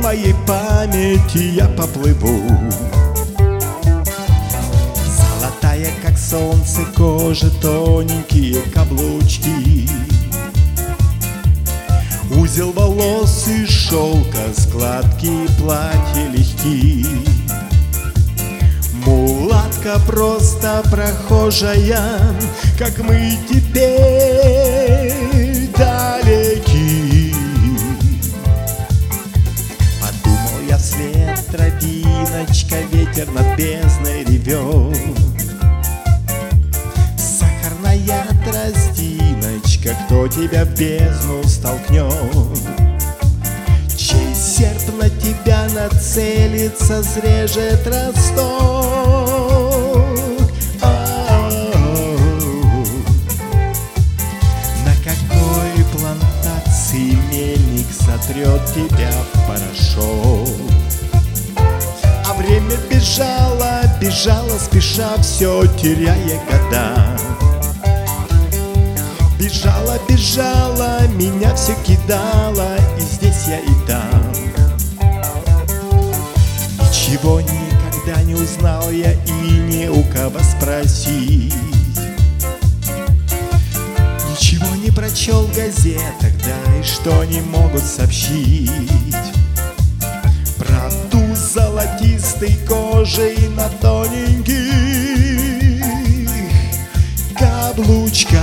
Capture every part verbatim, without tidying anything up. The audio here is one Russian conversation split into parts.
моей памяти я поплыву. Золотая, как солнце, кожа, тоненькие каблучки, узел волос из шелка, складки платья легки. Мулатка просто прохожая, как мы теперь далеки. Подумал я вслед, тропиночка, ветер над бездной ревет. Сахарная тростиночка, кто тебя в бездну столкнет? Чей серп на тебя нацелится, срежет росток? А-а-а. На какой плантации мельник сотрет тебя в порошок? А время бежало, бежало, спеша, все теряя года. Бежала, бежала, меня все кидала, и здесь я, и там. Ничего никогда не узнал я, и не у кого спросить. Ничего не прочел в газетах, да и что не могут сообщить про ту золотистой кожей на тоненьких каблучках,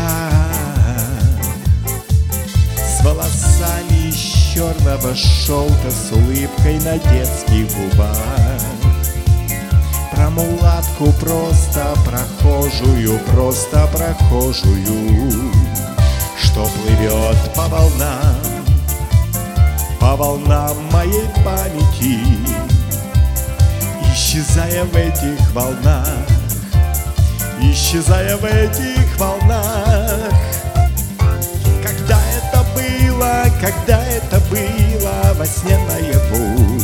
волосами из черного шелка, с улыбкой на детских губах. Про мулатку просто прохожую, просто прохожую, что плывет по волнам, по волнам моей памяти, исчезая в этих волнах, исчезая в этих волнах. Когда это было во сне наяву,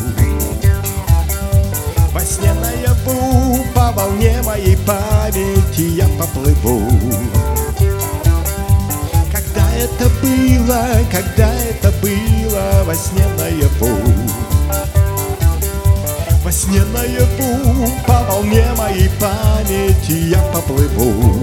во сне наяву, по волне моей памяти я поплыву. Когда это было, когда это было во сне наяву, во сне наяву, по волне моей памяти я поплыву.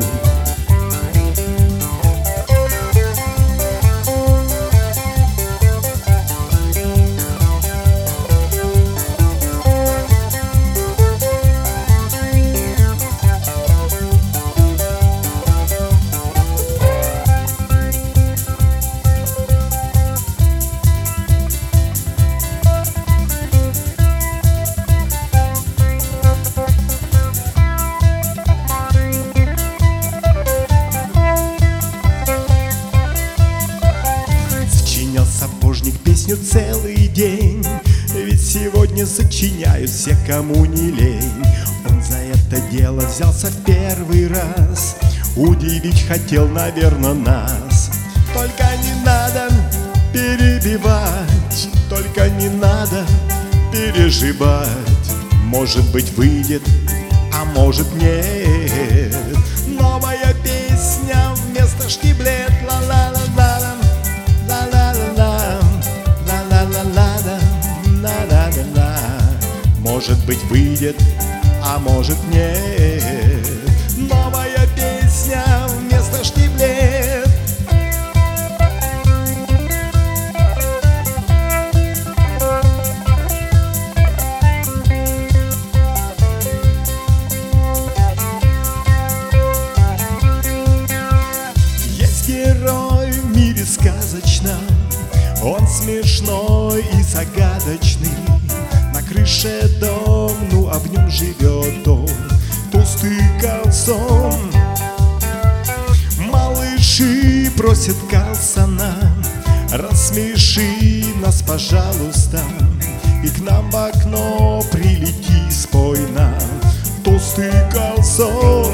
Сапожник песню целый день, ведь сегодня сочиняют все, кому не лень. Он за это дело взялся в первый раз, удивить хотел, наверное, нас. Только не надо перебивать, только не надо переживать. Может быть, выйдет, а может, нет. Новая песня вместо штиблет. Ла-ла-ла-ла-ла. Может быть, выйдет, а может, нет. Новая песня вместо штиблет. Есть герой в мире сказочном, он смешной и загадочный. На крыше дом, ну а в нем живет он, толстый колсон. Малыши просят Карлсона, рассмеши нас, пожалуйста, и к нам в окно прилети, спой нам, толстый Карлсон.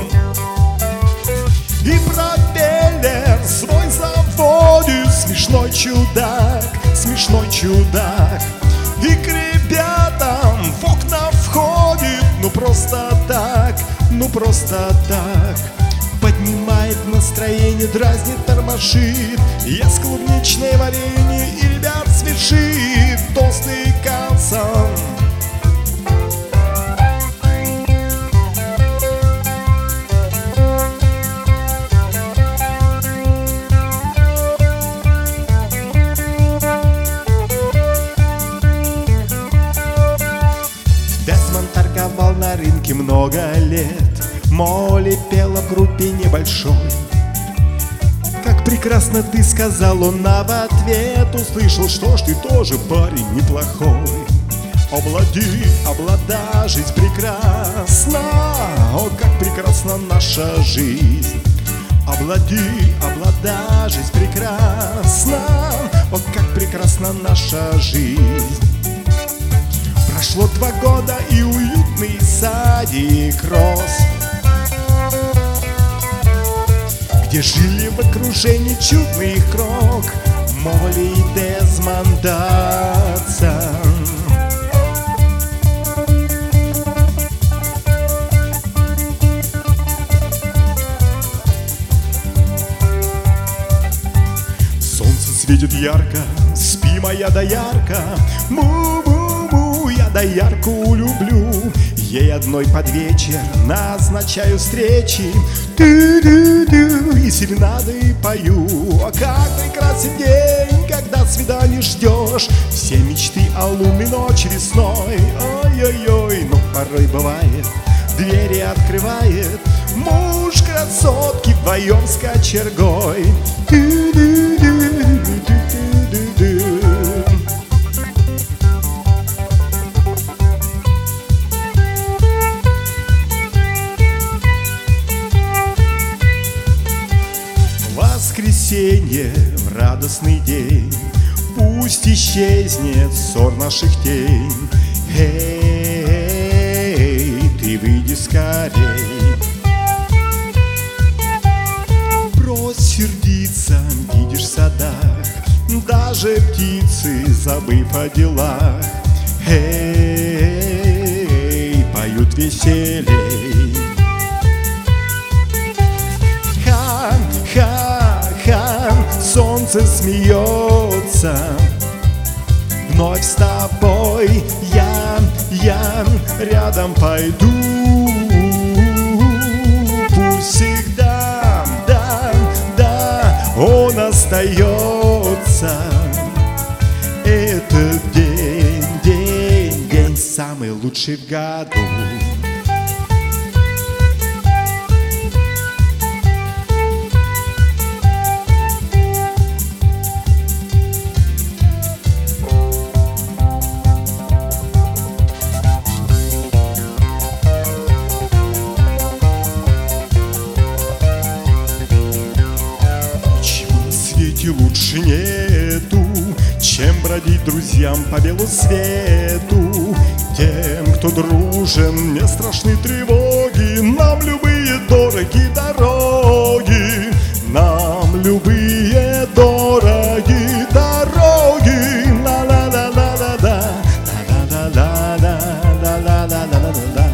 И пропеллер свой заводит, смешной чудак, смешной чудак. И к ребятам в окна входит, ну просто так, ну просто так. Поднимает настроение, дразнит, тормошит. Ест клубничное варенье и ребят смешит. Толстый Карлсон много лет Молли пела в группе небольшой. Как прекрасно ты, сказал он, а в ответ услышал: что ж, ты тоже парень неплохой. Облади, облада, жизнь прекрасна, о, как прекрасна наша жизнь. Облади, облада, жизнь прекрасна, о, как прекрасна наша жизнь. Прошло два года и уютный садик рос, где жили в окружении чудных крок Молли и Дезмонд Датсон. Солнце светит ярко, спи, моя доярка, му-му-му, я доярку люблю. Ей одной под вечер назначаю встречи, ту-ду-ду, и серенады пою. А как прекрасен день, когда свидание ждешь, все мечты о лунной ночи весной. Ой-ой-ой, но порой бывает, двери открывает муж красотки вдвоем с кочергой. Ту-ду-ду-ду-ду-ду-ду. Воскресенье в радостный день, пусть исчезнет ссор наших тень. Эй, ты выйди скорей. Брось сердиться, видишь в садах даже птицы, забыв о делах. Эй, поют веселей. Ха-ха-ха, солнце смеется. Вновь с тобой я, я рядом пойду. Пусть всегда, да, да, он остается. Этот день, день, день самый лучший в году. И лучше нету, чем бродить друзьям по белу свету. Тем, кто дружен, не страшны тревоги. Нам любые дороги дороги, нам любые дороги дороги. Ла-ла-ла-ла-ла-ла, ла-ла-ла-ла-ла-ла-ла-ла-ла-ла,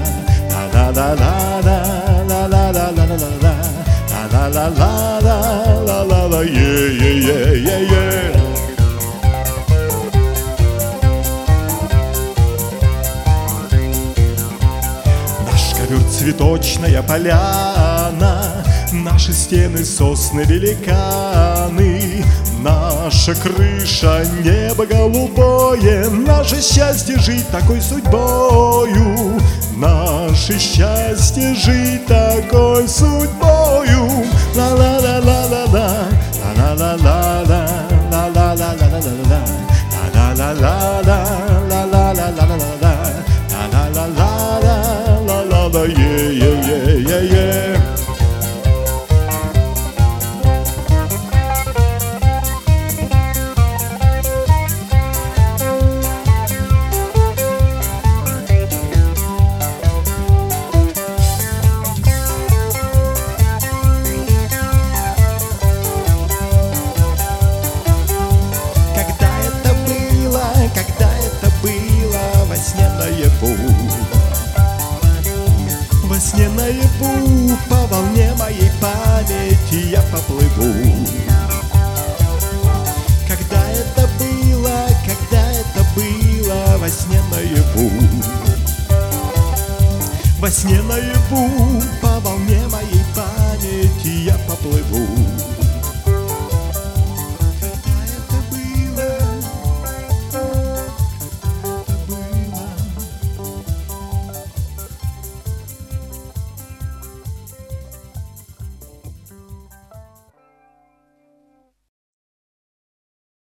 ла-ла-ла-ла-ла-ла-ла-ла-ла-ла, ла-ла-ла-ла-ла-ла-ла, е-е-е-е-е. Наш ковер цветочная поляна, наши стены сосны великаны, наша крыша небо голубое, наше счастье жить такой судьбою, наше счастье жить такой судьбою. Ла-ла-ла-ла-ла-ла, ла-ла-ла-ла-ла, ла-ла-ла-ла-ла-ла, ла-ла-ла-ла-ла-ла-ла-ла-ла-ла, ла-ла-ла-ла-ла-ла-ла, е-е-е-е-е. Во сне наяву, по волне моей памяти я поплыву. Когда это было, когда это было, во сне наяву, во сне наяву,